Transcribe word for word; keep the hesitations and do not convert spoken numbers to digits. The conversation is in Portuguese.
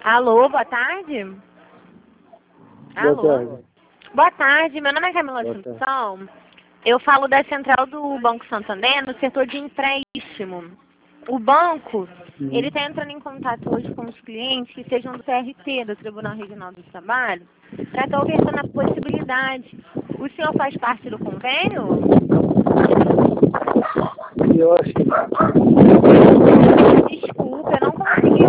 Alô, boa tarde. Boa Alô. tarde. Boa tarde, meu nome é Camila Boa Assunção. Eu falo da central do Banco Santander no setor de empréstimo. O banco, Hum. ele está entrando em contato hoje com os clientes que sejam do T R T, do Tribunal Regional do Trabalho, para estar ofertando a possibilidade. O senhor faz parte do convênio? Eu acho que Desculpa, eu não